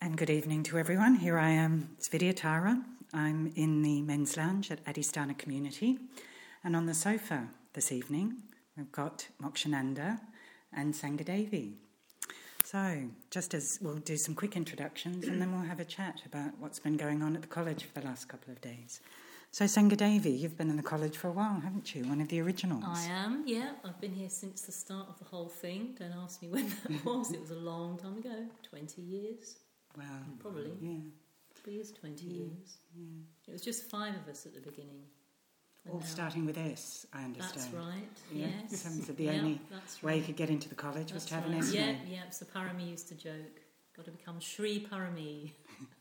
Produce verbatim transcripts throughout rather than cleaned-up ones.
And good evening to everyone. Here I am, it's Vidyatara. I'm in the men's lounge at Adhisthana Community. And on the sofa this evening, we've got Mokshananda and Sangadevi. So, just as we'll do some quick introductions and then we'll have a chat about what's been going on at the college for the last couple of days. So, Sangadevi, you've been in the college for a while, haven't you? One of the originals. I am, yeah. I've been here since the start of the whole thing. Don't ask me when that was. It was a long time ago, twenty years. Wow. Probably. Yeah. Probably is twenty yeah. years. Yeah. It was just five of us at the beginning. All now, starting with S, I understand. That's right, yeah. yes. So the yeah, only that's way right. you could get into the college that's was to have right. an S Yeah, name. yeah. So Parami used to joke, got to become Sri Parami.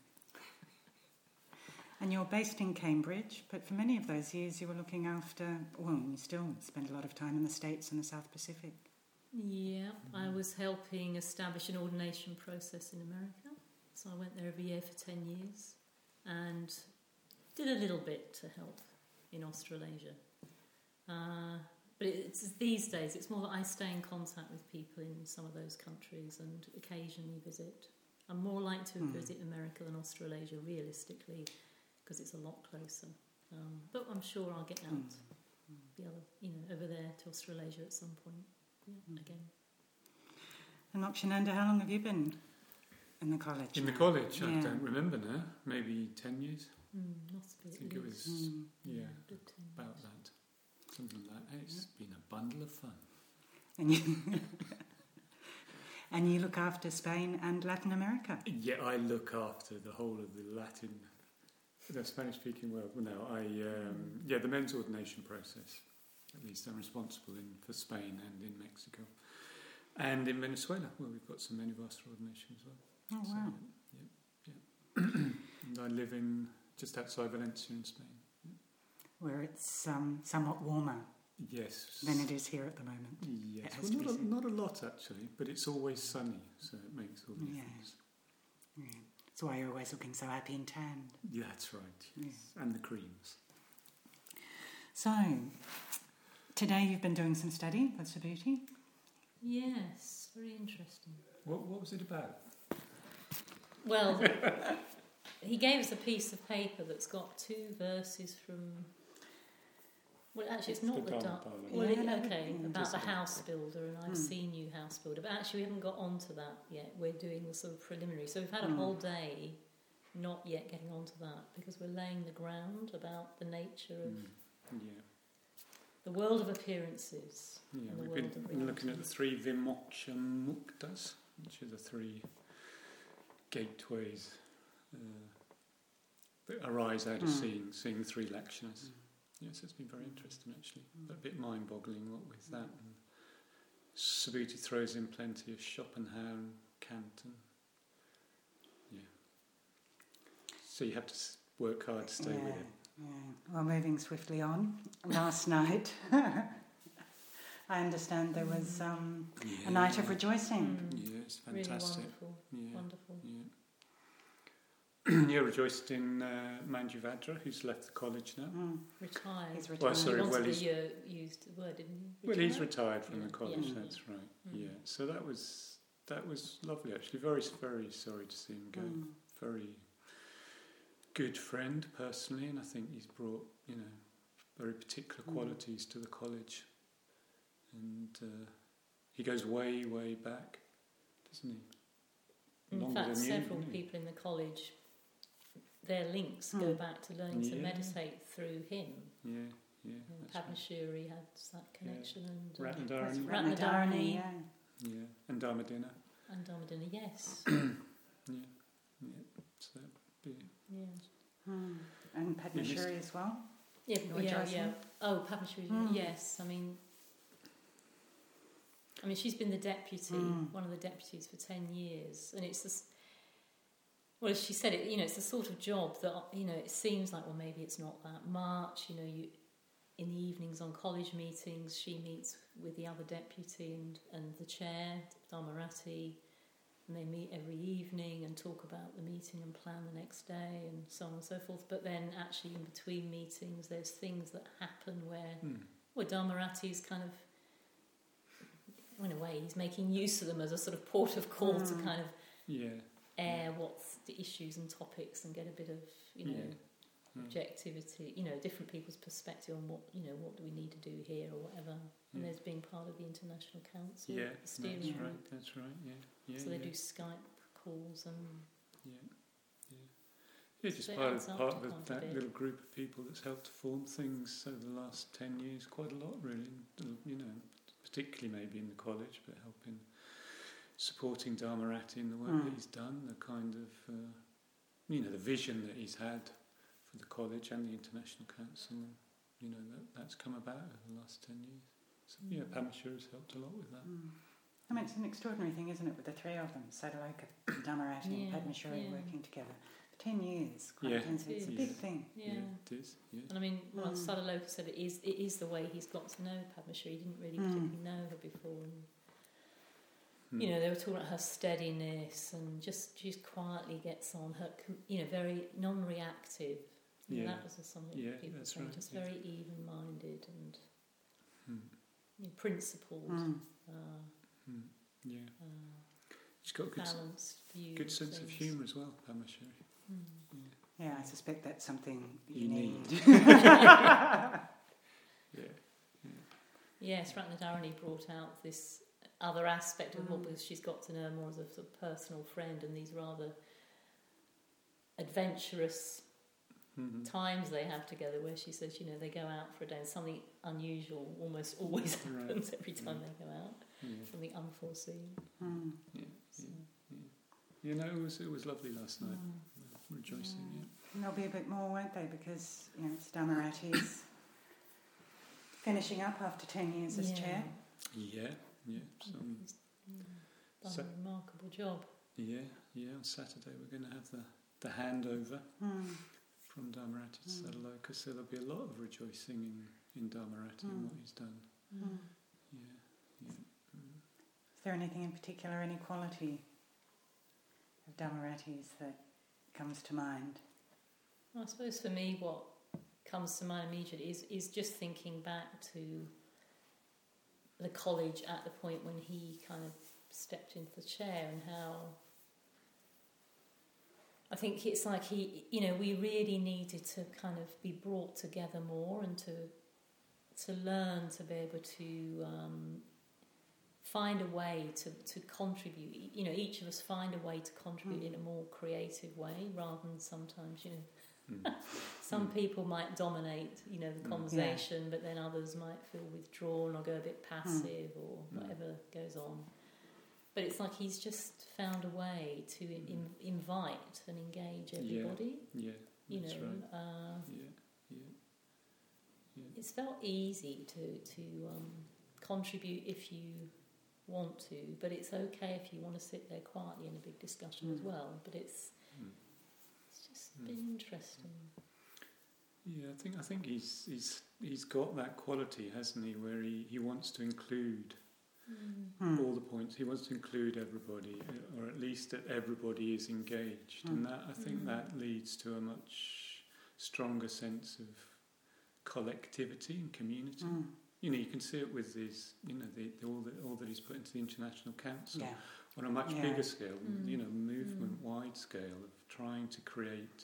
And you're based in Cambridge, but for many of those years you were looking after, well, you still spend a lot of time in the States and the South Pacific. Yeah, I was helping establish an ordination process in America. So I went there every year for ten years and did a little bit to help in Australasia. Uh, but it's these days, it's more that I stay in contact with people in some of those countries and occasionally visit. I'm more likely to mm. visit America than Australasia, realistically, because it's a lot closer. Um, but I'm sure I'll get out mm. the other, you know, over there to Australasia at some point. Yeah, mm. again. And Mokshananda, how long have you been in the college? In now? the college, yeah. I don't remember now. Maybe ten years. Mm, must be. I think it was, mm. yeah, about that. Something like that. It's yeah. been a bundle of fun. And you, and you look after Spain and Latin America? Yeah, I look after the whole of the Latin, the Spanish-speaking world. No, I, um, yeah, the men's ordination process. At least I'm responsible in for Spain and in Mexico. And in Venezuela, where we've got some Menivasta ordination as well. Oh, so, wow. Yeah, yeah. And I live in just outside Valencia in Spain. Yeah. Where it's um, somewhat warmer yes. than it is here at the moment. Yes, well, not, a, not a lot actually, but it's always sunny, so it makes all the difference. Yeah. Yeah. That's why you're always looking so happy and tanned. Yeah, that's right, yes. Yeah. And the creams. So, today you've been doing some study with Subhuti? Yes, very interesting. What, what was it about? Well, he gave us a piece of paper that's got two verses from... Well, actually, it's not the the... Dharma Dar- Parlor. well, yeah, it, okay, no, about the just house builder, and I've mm. seen you house builder, but actually we haven't got onto that yet. We're doing the sort of preliminary. So we've had a mm. whole day not yet getting onto that, because we're laying the ground about the nature of... Mm. Yeah. The world of appearances. Yeah, and the we've world been of reality. looking at the three Vimoksha Muktas, which are the three gateways uh, that arise out of mm. seeing, seeing the three lakshanas. Mm. Yes, it's been very interesting actually, mm. a bit mind-boggling what with that. And Subhuti throws in plenty of Schopenhauer and Kant. And, yeah. So you have to work hard to stay yeah. with it. Yeah. Well, moving swiftly on, last night, I understand there was um, yeah. a night of rejoicing. Mm. Yeah, it's fantastic. Really wonderful, yeah. wonderful. Yeah. You rejoiced in uh, Manjuvadra, who's left the college now. Mm. Retired. He's retired. Well, sorry, he well, he's... You used the word, didn't he? Retired? Well, he's retired from yeah. the college, yeah. that's right. Mm. Yeah, so that was that was lovely actually. Very, very sorry to see him go. Mm. Very good friend personally, and I think he's brought, you know, very particular qualities mm. to the college. And uh, he goes way, way back, doesn't he? In Longer fact, than you, several doesn't he? people in the college, their links mm. go back to learning yeah. to meditate through him. Yeah, yeah. Padma Shuri had that connection, yeah. and uh, Ratnadarani. Ratnadarani, yeah. Yeah, and Dharmadina. And Dharmadina, yes. yeah, yeah. So, yeah. Yeah. Mm. And Padma Shuri as well? Yeah, You're yeah, rejoicing? yeah. Oh, Padma Shuri, mm. yes. I mean, I mean, she's been the deputy, mm. one of the deputies for ten years, and it's this. Well, as she said, it, you know, it's the sort of job that, you know, it seems like, well, maybe it's not that much. You know, you in the evenings on college meetings, she meets with the other deputy and, and the chair, Dharmarati, and they meet every evening and talk about the meeting and plan the next day and so on and so forth. But then actually in between meetings, there's things that happen where, mm. well, Dharmarati is kind of, in a way, he's making use of them as a sort of port of call mm. to kind of yeah. air what's the issues and topics and get a bit of, you know, yeah. objectivity, you know, different people's perspective on what, you know, what do we need to do here or whatever. And Yeah. there's being part of the International Council, Yeah, the that's steering right. group. That's right. Yeah, yeah. So they yeah. do Skype calls and Yeah, yeah. Yeah, just So it part adds of, up part to of the, quite a that bit. little group of people that's helped to form things over the last ten years, quite a lot really, you know, particularly maybe in the college, but helping, supporting Dharmarati in the work Mm. that he's done, the kind of, uh, you know, the vision that he's had for the college and the International Council, you know, that, that's come about over the last ten years. So, yeah, Mm. Pamashur has helped a lot with that. Mm. I mean, it's an extraordinary thing, isn't it, with the three of them, Sadaloka, Dhammarati and Yeah, Padma Shri yeah. working together for ten years. Quite Yeah. intensely. It's a It big is. thing. yeah. it is, yeah. And I mean, well, Mm. Sadaloka said it is it is the way he's got to know Padma Shri. He didn't really Mm. particularly know her before. And, Hmm. you know, they were talking about her steadiness and just she just quietly gets on. Her, com- you know, very non-reactive. You know, Yeah. that was something Yeah, people that's say. right, Just yeah. very even-minded and Hmm. you know, principled, Mm. uh, Hmm. Yeah. uh, She's got a good, s- balanced view. good sense of things. humour as well, Pamashur. Mm. Yeah, I suspect that's something you, You need. need. Yeah. Yes, Ratnadharani brought out this other aspect of what Mm. because she's got to know her more as a sort of personal friend and these rather adventurous Mm-hmm. times they have together where she says, you know, they go out for a day and something unusual almost always Right. happens every time Mm. they go out, Yeah. something unforeseen. Mm. Yeah. So, You know, it was it was lovely last night. mm. Rejoicing. Mm. And there'll be a bit more, won't they? Because, you know, it's Dhammarati's finishing up after ten years as Yeah. chair. Yeah. Yeah. Yeah. Some, He's, mm, done So- a remarkable job. yeah. Yeah. On Saturday we're going to have the the handover Mm. from Dharmarati to Mm. Sadaloka, so there'll be a lot of rejoicing in in Dharmarati and Mm. what he's done. Mm. Yeah. Yeah. Mm. Is there anything in particular, any quality of Dhammarati's that comes to mind? I suppose for me, what comes to mind immediately is is just thinking back to the college at the point when he kind of stepped into the chair and how I think it's like he, you know, we really needed to kind of be brought together more and to to learn to be able to um, find a way to, to contribute. You know, each of us find a way to contribute Mm. in a more creative way rather than sometimes, you know, Mm. some Mm. people might dominate, you know, the Mm. conversation, but then others might feel withdrawn or go a bit passive or Mm. whatever goes on. But it's like he's just found a way to in, invite and engage everybody. Yeah. You That's know, right. uh, Yeah. Yeah. Yeah. it's felt easy to to um, contribute if you want to, but it's okay if you want to sit there quietly in a big discussion as Mm. well. But it's Mm. it's just Mm. been interesting. Yeah, I think I think he's he's he's got that quality, hasn't he, where he, he wants to include Mm. all the points. He wants to include everybody, or at least that everybody is engaged, Mm. and that I think Mm. that leads to a much stronger sense of collectivity and community. Mm. You know, you can see it with his, you know, the, the, all that all that he's put into the International Council Yeah. on a much Yeah. bigger scale, Mm. you know, movement-wide scale of trying to create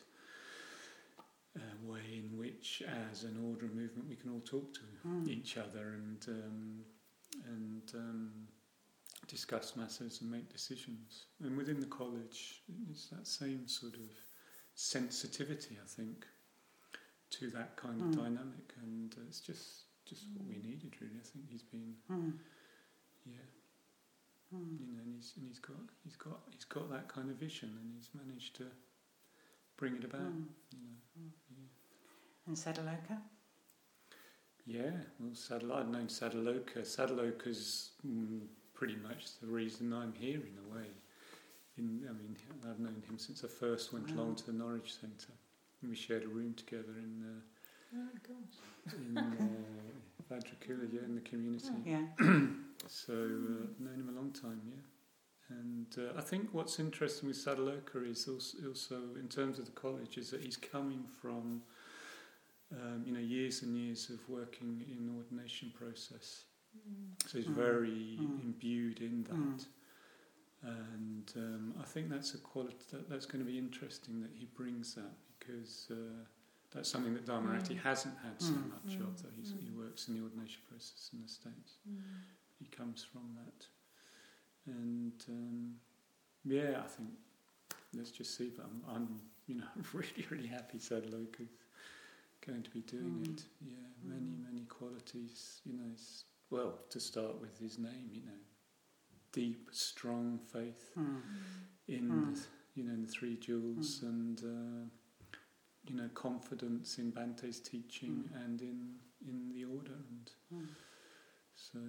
a way in which, as an order and movement, we can all talk to Mm. each other and um, and um, discuss matters and make decisions. And within the college, it's that same sort of sensitivity, I think, to that kind of Mm. dynamic, and uh, it's just just what we needed, really. I think he's been, Mm. yeah. Mm. You know, and he's and he's got he's got he's got that kind of vision, and he's managed to bring it about. Mm. You know, Mm. yeah. And Sadaloka? Yeah. Well, Sadal, I've known Sadaloka. Sadaloka's mm, pretty much the reason I'm here, in a way. In I mean, I've known him since I first went Wow. along to the Norwich Centre. We shared a room together in uh, Oh gosh. in uh, Vajrakula, yeah, in the community. Oh. Yeah. So uh, I've known him a long time, yeah. And uh, I think what's interesting with Sadaloka is also, also, in terms of the college, is that he's coming from, um, you know, years and years of working in the ordination process. Mm. So he's Mm. very Mm. imbued in that. Mm. And um, I think that's a quality that, that's going to be interesting that he brings that, because uh, that's something that Dharmarati mm. hasn't had so mm. much mm. of. Though he's, mm. he works in the ordination process in the States. Mm. He comes from that, and um, yeah, I think let's just see. But I'm, I'm you know, really, really happy Sadhaloka is going to be doing mm. it. Yeah, many, many qualities. You know, it's, well, to start with his name, you know, deep, strong faith mm. in mm. the, you know, in the three jewels, mm. and uh, you know, confidence in Bante's teaching mm. and in in the order, and mm. so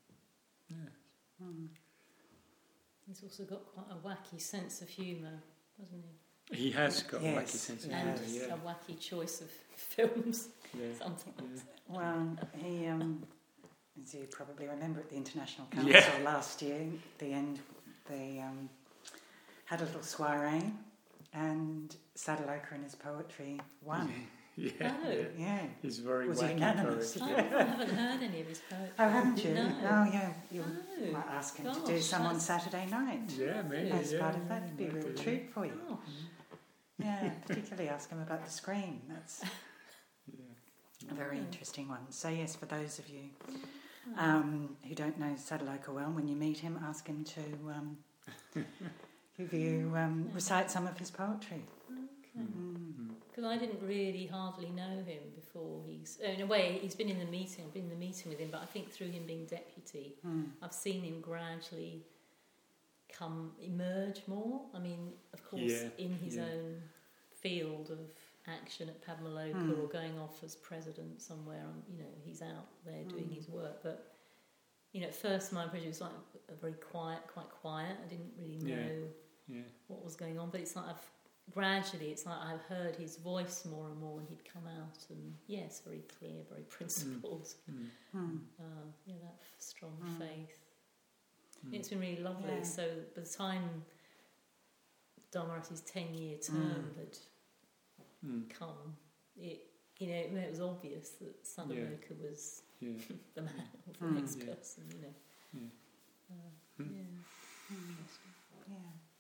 yeah. Mm. He's also got quite a wacky sense of humour, hasn't he? He has got yes. a wacky sense of And humour, yeah. a wacky choice of films, yeah. something like yeah. that. Well, he, um, as you probably remember, at the International Council Yeah. last year, at the end, they um, had a little soiree, and Sadhaloka and his poetry won. Yeah, Oh. yeah. Yeah. He's very Was wacky unanimous. poetry. Oh, I haven't heard any of his poetry. Oh, haven't you? No. Oh, yeah. You Oh, might ask him to do gosh, some on that's- Saturday night. Yeah, maybe. As yeah, part of yeah, that, it'd be a real maybe. treat for you. Gosh. Yeah, particularly ask him about the screen. That's Yeah. a very Yeah. interesting one. So yes, for those of you Oh. um, who don't know Sadhaloka well, when you meet him, ask him to um, give you um, Yeah. recite some of his poetry. Okay. Mm. Because I didn't really hardly know him before he's... In a way, he's been in the meeting, I've been in the meeting with him, but I think through him being deputy, Mm. I've seen him gradually come, emerge more. I mean, of course, Yeah, in his yeah. own field of action at Padmaloka Mm. or going off as president somewhere, um, you know, he's out there doing Mm. his work. But, you know, at first my impression was like a very quiet, quite quiet. I didn't really Yeah. know Yeah. what was going on, but it's like I've gradually, it's like I've heard his voice more and more, and he'd come out, and yes, very clear, very principled. Mm. Mm. Uh, yeah, that f- strong Mm. faith. Mm. It's been really lovely. Yeah. So by the time Dharmarati's ten-year term Mm. had Mm. come, it you know it was obvious that Sadhaloka was Yeah. the man or the Mm. next Yeah. person. You know. Yeah. Uh, Mm. yeah. Mm. Yeah.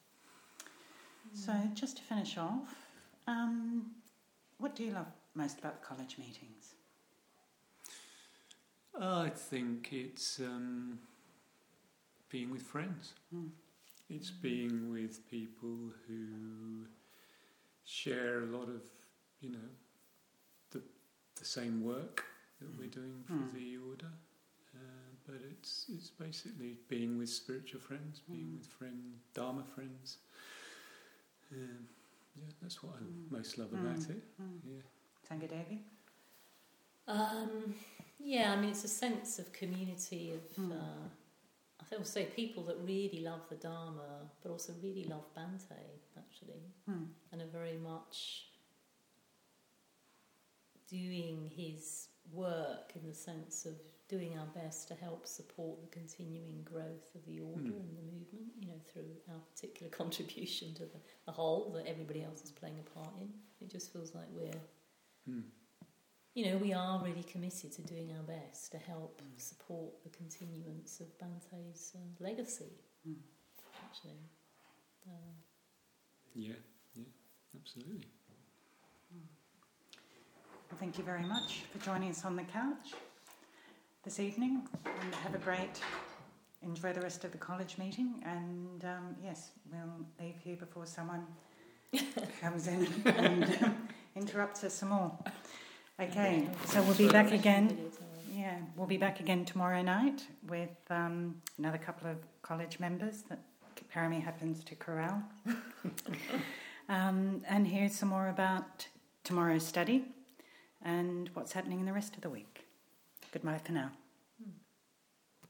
So just to finish off, um, what do you love most about the college meetings? I think it's um, being with friends. Mm. It's being with people who share a lot of, you know, the the same work that we're doing for Mm. the order. Uh, but it's it's basically being with spiritual friends, being Mm. with friend Dharma friends. Um, yeah, that's what I Mm. most love Mm. about it. Mm. Yeah. Sangadevi? Um, yeah, I mean, it's a sense of community of, Mm. uh, I would say, people that really love the Dharma, but also really love Bante, actually, Mm. and are very much doing his work in the sense of doing our best to help support the continuing growth of the order Mm. and the movement, you know, through our particular contribution to the, the whole that everybody else is playing a part in. It just feels like we're Mm. you know, we are really committed to doing our best to help Mm. support the continuance of Bante's uh, legacy, Mm. actually. Uh, Yeah, yeah, absolutely. Well, thank you very much for joining us on the couch this evening, and have a great, enjoy the rest of the college meeting, and um, yes, we'll leave here before someone comes in and um, interrupts us some more. Okay, so we'll be back again. Yeah, we'll be back again tomorrow night with um, another couple of college members that Parami happens to corral. um, and here's some more about tomorrow's study and what's happening in the rest of the week. Goodbye for now.